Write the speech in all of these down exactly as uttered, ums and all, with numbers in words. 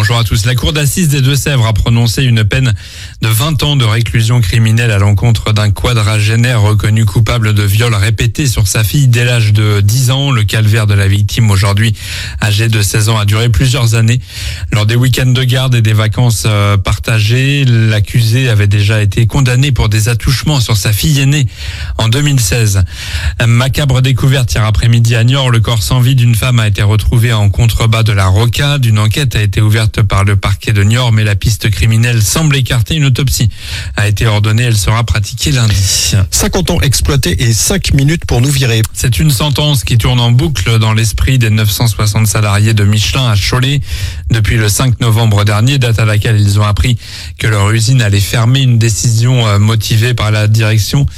bonjour à tous. La cour d'assises des Deux-Sèvres a prononcé une peine de vingt ans de réclusion criminelle à l'encontre d'un quadragénaire reconnu coupable de viol répété sur sa fille dès l'âge de dix ans. Le calvaire de la victime, aujourd'hui âgée de seize ans, a duré plusieurs années. Lors des week-ends de garde et des vacances partagées, l'accusé avait déjà été condamné pour des attouchements sur sa fille aînée en deux mille seize. Macabre découverte hier après-midi à Niort. Le corps sans vie d'une femme a été retrouvé en contrebas de la rocade. Une enquête a été ouverte par le parquet de Niort, mais la piste criminelle semble écartée. Une autopsie a été ordonnée. Elle sera pratiquée lundi. cinquante ans exploités et cinq minutes pour nous virer. C'est une sentence qui tourne en boucle dans l'esprit des neuf cent soixante salariés de Michelin à Cholet. Depuis le cinq novembre dernier, date à laquelle ils ont appris que leur usine allait fermer, une décision motivée par la direction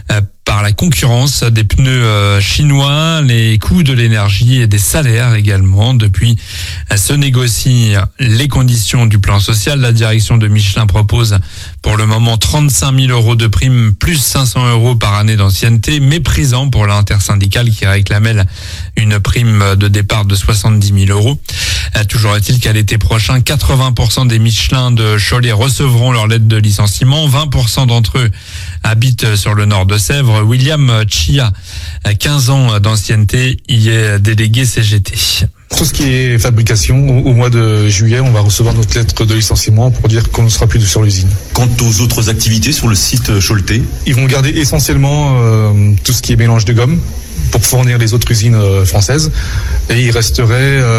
par la concurrence des pneus chinois, les coûts de l'énergie et des salaires également. Depuis, se négocient les conditions du plan social. La direction de Michelin propose pour le moment trente-cinq mille euros de prime plus cinq cents euros par année d'ancienneté, méprisant pour l'intersyndicale qui réclamait une prime de départ de soixante-dix mille euros. Toujours est-il qu'à l'été prochain, quatre-vingts pour cent des Michelin de Cholet recevront leur lettre de licenciement. vingt pour cent d'entre eux habitent sur le nord de Sèvres. William Chia, quinze ans d'ancienneté, y est délégué C G T. Tout ce qui est fabrication, au mois de juillet, on va recevoir notre lettre de licenciement pour dire qu'on ne sera plus sur l'usine. Quant aux autres activités sur le site Choletais, ils vont garder essentiellement euh, tout ce qui est mélange de gomme pour fournir les autres usines euh, françaises. Et il resterait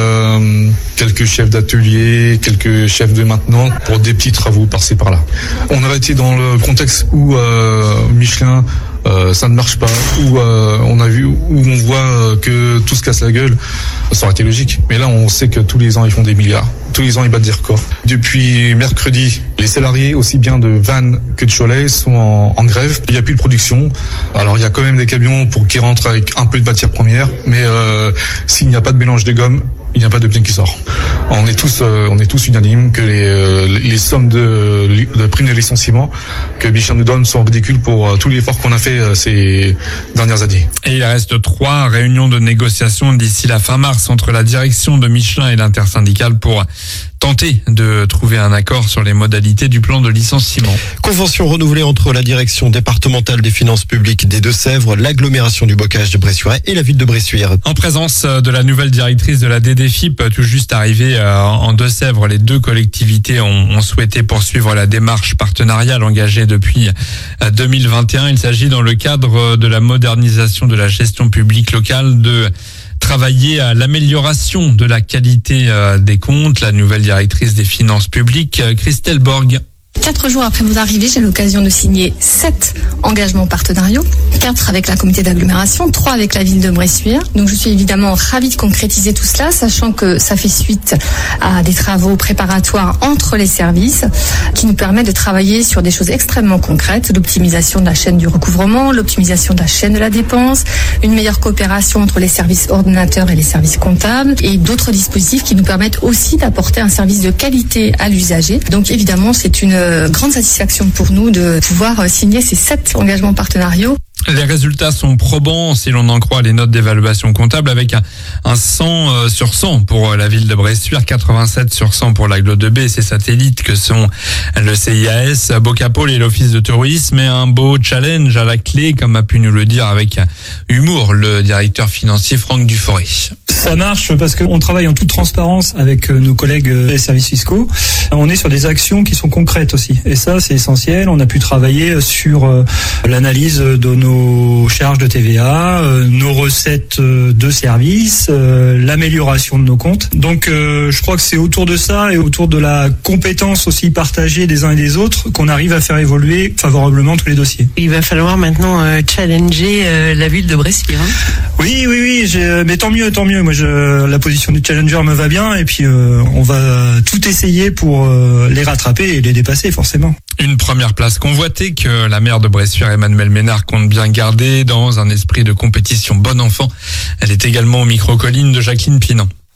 euh, quelques chefs d'atelier, quelques chefs de maintenance pour des petits travaux par-ci par-là. On aurait été dans le contexte où euh, Michelin Euh, ça ne marche pas, où euh, on a vu, où on voit euh, que tout se casse la gueule, ça aurait été logique. Mais là, on sait que tous les ans, ils font des milliards. Tous les ans, ils battent des records. Depuis mercredi, les salariés, aussi bien de Vannes que de Cholet, sont en, en grève. Il n'y a plus de production. Alors, il y a quand même des camions pour qui rentrent avec un peu de matière première. Mais euh, s'il n'y a pas de mélange de gomme, il n'y a pas de bien qui sort. On est tous, euh, on est tous unanimes que les, euh, les sommes de, de primes de licenciement que Michelin nous donne sont ridicules pour euh, tout l'effort qu'on a fait euh, ces dernières années. Et il reste trois réunions de négociation d'ici la fin mars entre la direction de Michelin et l'intersyndicale pour tenter de trouver un accord sur les modalités du plan de licenciement. Convention renouvelée entre la direction départementale des finances publiques des Deux-Sèvres, l'agglomération du Bocage de Bressuire et la ville de Bressuire. En présence de la nouvelle directrice de la D D F I P, tout juste arrivée en Deux-Sèvres, les deux collectivités ont, ont souhaité poursuivre la démarche partenariale engagée depuis deux mille vingt et un. Il s'agit dans le cadre de la modernisation de la gestion publique locale de travailler à l'amélioration de la qualité des comptes. La nouvelle directrice des finances publiques, Christelle Borg. Quatre jours après mon arrivée, j'ai l'occasion de signer sept engagements partenariaux, quatre avec la communauté d'agglomération, trois avec la ville de Bressuire. Donc je suis évidemment ravie de concrétiser tout cela, sachant que ça fait suite à des travaux préparatoires entre les services qui nous permettent de travailler sur des choses extrêmement concrètes, l'optimisation de la chaîne du recouvrement, l'optimisation de la chaîne de la dépense, une meilleure coopération entre les services ordinateurs et les services comptables et d'autres dispositifs qui nous permettent aussi d'apporter un service de qualité à l'usager. Donc évidemment, c'est une grande satisfaction pour nous de pouvoir signer ces sept engagements partenariaux. Les résultats sont probants si l'on en croit les notes d'évaluation comptable, avec un, un cent sur cent pour la ville de Bressuire, quatre-vingt-sept sur cent pour l'agglo de B et ses satellites que sont le C I A S, Bocapôle et l'Office de tourisme, et un beau challenge à la clé, comme a pu nous le dire avec humour le directeur financier Franck Duforêt. Ça marche parce qu'on travaille en toute transparence avec nos collègues des services fiscaux. On est sur des actions qui sont concrètes aussi. Et ça, c'est essentiel. On a pu travailler sur l'analyse de nos charges de T V A, nos recettes de services, l'amélioration de nos comptes. Donc, je crois que c'est autour de ça et autour de la compétence aussi partagée des uns et des autres qu'on arrive à faire évoluer favorablement tous les dossiers. Il va falloir maintenant challenger la ville de Bressuire. Hein. Oui, oui, oui. Je... Mais tant mieux, tant mieux. Moi, je... la position du challenger me va bien et puis euh, on va tout essayer pour euh, les rattraper et les dépasser forcément. Une première place convoitée que la maire de Bressuire, Emmanuelle Ménard, compte bien garder dans un esprit de compétition bon enfant. Elle est également au micro-colline de Jacqueline Pinan.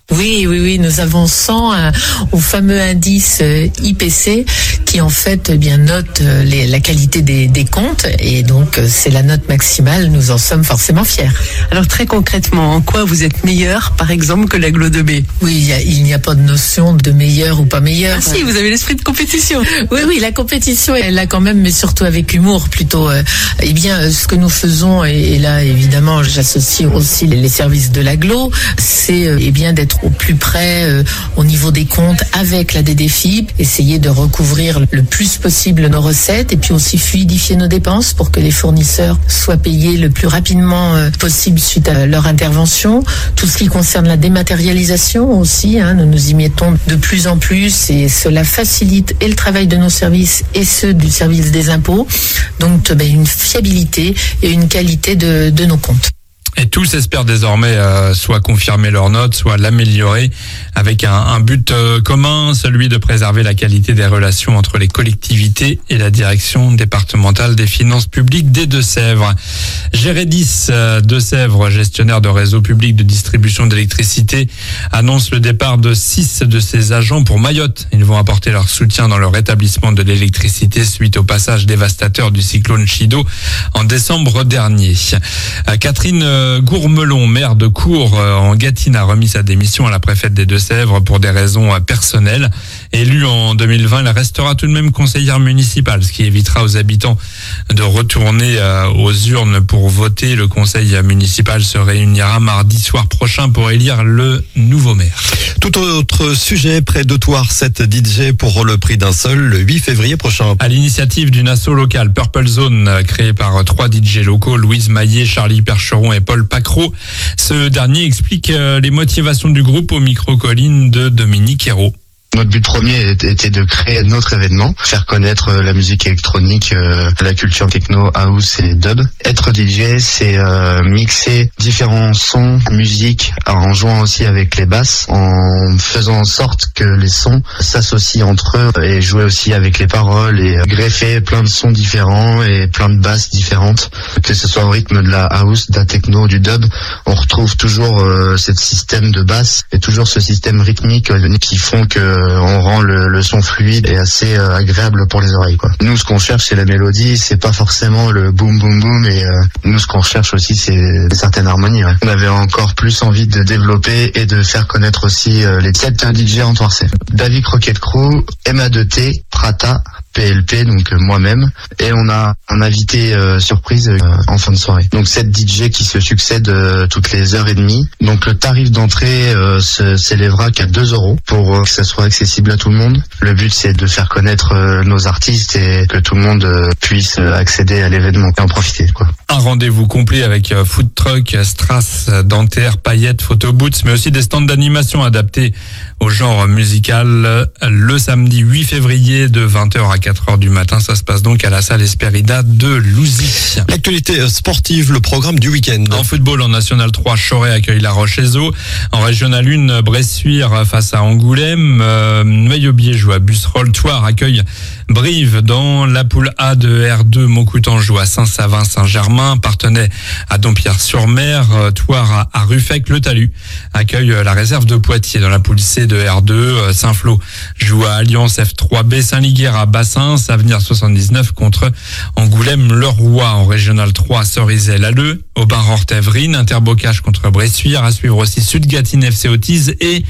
Oui, oui, oui, nous avançons euh, au fameux indice euh, I P C qui en fait eh bien note euh, les, la qualité des, des comptes et donc euh, c'est la note maximale, nous en sommes forcément fiers. Alors très concrètement, en quoi vous êtes meilleur par exemple que l'Aglo deux B? Oui, il, y a, il n'y a pas de notion de meilleur ou pas meilleur. Ah si, vous avez l'esprit de compétition. Oui, oui, la compétition elle là quand même, mais surtout avec humour plutôt. Euh, eh bien, ce que nous faisons, et, et là évidemment j'associe aussi les, les services de l'Aglo, c'est euh, eh bien d'être au plus près euh, au niveau des comptes avec la D D F I B, essayer de recouvrir le plus possible nos recettes et puis aussi fluidifier nos dépenses pour que les fournisseurs soient payés le plus rapidement euh, possible suite à leur intervention. Tout ce qui concerne la dématérialisation aussi, hein, nous nous y mettons de plus en plus et cela facilite et le travail de nos services et ceux du service des impôts. Donc ben, une fiabilité et une qualité de, de nos comptes. Et tous espèrent désormais euh, soit confirmer leurs notes, soit l'améliorer avec un, un but euh, commun, celui de préserver la qualité des relations entre les collectivités et la direction départementale des finances publiques des Deux-Sèvres. Géredis euh, Deux-Sèvres, gestionnaire de réseau public de distribution d'électricité, annonce le départ de six de ses agents pour Mayotte. Ils vont apporter leur soutien dans le rétablissement de l'électricité suite au passage dévastateur du cyclone Chido en décembre dernier. Euh, Catherine euh, Gourmelon, maire de Cours en Gâtine, a remis sa démission à la préfète des Deux-Sèvres pour des raisons personnelles. Élue en deux mille vingt, elle restera tout de même conseillère municipale, ce qui évitera aux habitants de retourner aux urnes pour voter. Le conseil municipal se réunira mardi soir prochain pour élire le nouveau maire. Tout autre sujet, près de Thouars, sept D J pour le prix d'un seul, le huit février prochain. À l'initiative d'une asso locale, Purple Zone, créée par trois D J locaux, Louise Maillet, Charlie Percheron et Paul Pacro. Ce dernier explique les motivations du groupe au micro-colline de Dominique Hérault. Notre but premier était de créer notre événement, faire connaître la musique électronique, euh, la culture techno, house et dub. Être D J, c'est euh, mixer différents sons, musique, en jouant aussi avec les basses, en faisant en sorte que les sons s'associent entre eux et jouer aussi avec les paroles et greffer plein de sons différents et plein de basses différentes. Que ce soit au rythme de la house, de la techno, du dub, on retrouve toujours euh, ce système de basse et toujours ce système rythmique euh, qui font que on rend le, le son fluide et assez euh, agréable pour les oreilles, quoi. Nous, ce qu'on cherche, c'est la mélodie, c'est pas forcément le boum boum boum, et euh, nous, ce qu'on recherche aussi, c'est certaines harmonies. Ouais. On avait encore plus envie de développer et de faire connaître aussi euh, les sept D J en Thouarsais. David Rocket Crew, M A deux T, Prata, P L P, donc euh, moi-même, et on a un invité euh, surprise euh, en fin de soirée. Donc sept D J qui se succèdent euh, toutes les heures et demie. Donc le tarif d'entrée euh, se, s'élèvera qu'à deux euros pour euh, que ça soit accessible à tout le monde. Le but, c'est de faire connaître euh, nos artistes et que tout le monde euh, puisse euh, accéder à l'événement et en profiter, quoi. Un rendez-vous complet avec euh, food truck, strass, dentaire, paillettes, photobooths, mais aussi des stands d'animation adaptés au genre musical. Le samedi huit février de vingt heures à quatre heures du matin, ça se passe donc à la salle Esperida de Louzy. L'actualité sportive, le programme du week-end. En football, en National trois, Choret accueille La Roche-Ezo. En Régional un, Bressuire face à Angoulême. Euh, Maillot-Bier joue à Busserolles. Thouars accueille Brive. Dans la poule A de R deux, Montcoutan joue à Saint-Savin-Saint-Germain. Partenay à Dompierre-sur-Mer. Thouars à Ruffec. Le Talus accueille la réserve de Poitiers. Dans la poule C de R deux, Saint-Flour joue à Alliance F trois B. Saint-Liguerre à Bassins. Avenir soixante-dix-neuf contre Angoulême-le-Roi. En Régional trois, Cerizay-Lalleux. Aubin-Rorth-Evrine. Interbocage contre Bressuire. À suivre aussi Sud-Gâtine F C Autise et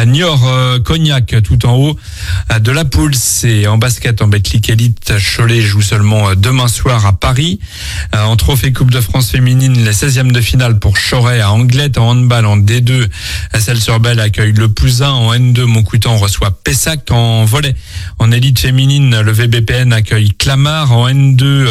Niort-Cognac tout en haut de la poule C. En basket, en Betclic Elite, Cholet joue seulement demain soir à Paris. En trophée Coupe de France féminine, les seizièmes de finale pour Choret à Anglette. En handball, en D deux, Celles-sur-Belle accueille Le Pouzin. En N deux, Montcoutan reçoit Pessac. En volley, en élite féminine, le V B P N accueille Clamart. En N deux,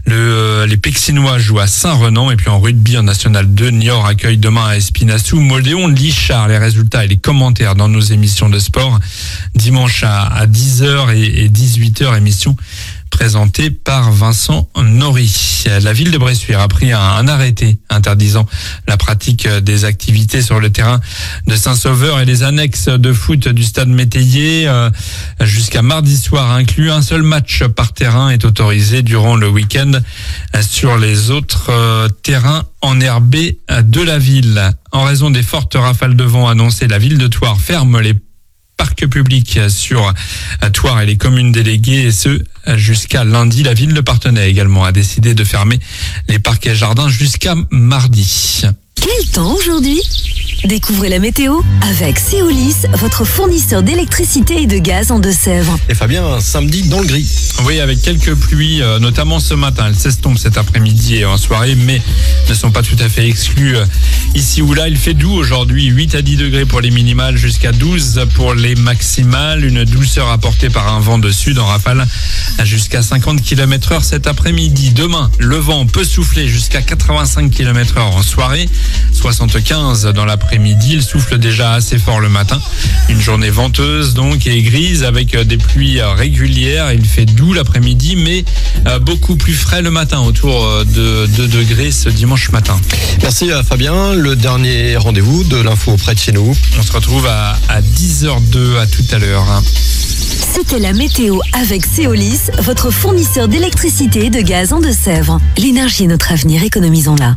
le, les Pexinois jouent à Saint-Renan. Et puis en rugby, en National deux, Niort accueille demain à Espinassou Moldéon Lichard. Les résultats et les commentaires dans nos émissions de sport dimanche à, à dix heures et, et dix-huit heures, émission présenté par Vincent Nory. La ville de Bressuire a pris un, un arrêté interdisant la pratique des activités sur le terrain de Saint-Sauveur et les annexes de foot du stade Métayer euh, jusqu'à mardi soir inclus. Un seul match par terrain est autorisé durant le week-end sur les autres euh, terrains enherbés de la ville. En raison des fortes rafales de vent annoncées, la ville de Thouars ferme les parcs publics sur Thouars et les communes déléguées, et ce jusqu'à lundi. La ville de Parthenay également a décidé de fermer les parcs et jardins jusqu'à mardi. Quel temps aujourd'hui ? Découvrez la météo avec Céolis, votre fournisseur d'électricité et de gaz en Deux-Sèvres. Et Fabien, samedi dans le gris. Oui, avec quelques pluies, euh, notamment ce matin. Elles s'estompent cet après-midi et en soirée, mais ne sont pas tout à fait exclues euh, ici ou là. Il fait doux aujourd'hui, huit à dix degrés pour les minimales, jusqu'à douze pour les maximales. Une douceur apportée par un vent de sud en rafale jusqu'à cinquante kilomètres heure cet après-midi. Demain, le vent peut souffler jusqu'à quatre-vingt-cinq kilomètres heure en soirée, soixante-quinze dans l'après-midi. Il souffle déjà assez fort le matin. Une journée venteuse donc et grise avec des pluies régulières. Il fait doux l'après-midi, mais beaucoup plus frais le matin, autour de deux degrés ce dimanche matin. Merci à Fabien. Le dernier rendez-vous de l'info près de chez nous. On se retrouve à, à dix heures deux. À tout à l'heure. C'était la météo avec Céolis, votre fournisseur d'électricité et de gaz en Deux-Sèvres. L'énergie est notre avenir, économisons-la.